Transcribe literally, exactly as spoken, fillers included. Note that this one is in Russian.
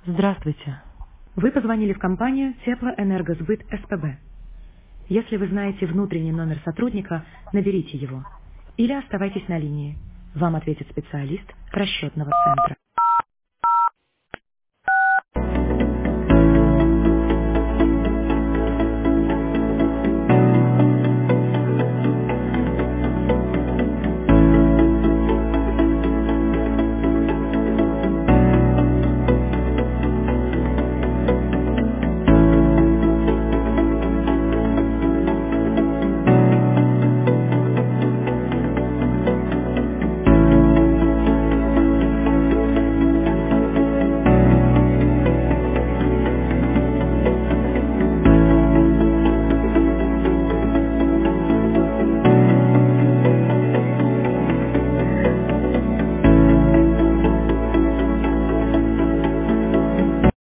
Здравствуйте. Вы позвонили в компанию Теплоэнергосбыт СПБ. Если вы знаете внутренний номер сотрудника, наберите его. Или оставайтесь на линии. Вам ответит специалист расчетного центра.